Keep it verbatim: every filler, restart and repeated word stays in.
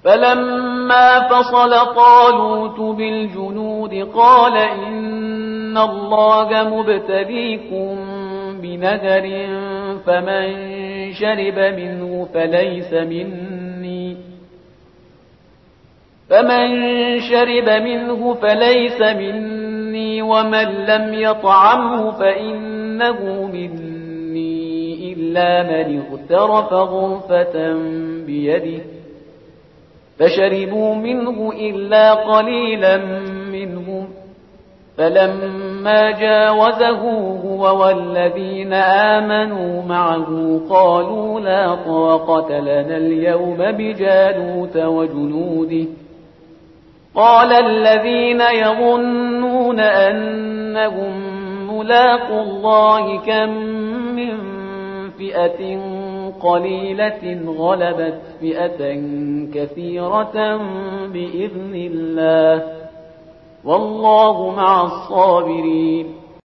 فلما فصل طالوت بالجنود قال إن الله مبتليكم بنهر فمن شرب منه فليس مني فمن شرب منه فليس مني ومن لم يطعمه فإنه مني إلا من اغترف غرفة بيده فشربوا منه إلا قليلا منهم فلما جاوزه هو والذين آمنوا معه قالوا لا طاقة لنا اليوم بجالوت وجنوده قال الذين يظنون أنهم ملاقوا الله كم من فئة قليلة غلبت فئة كثيرة بإذن الله والله مع الصابرين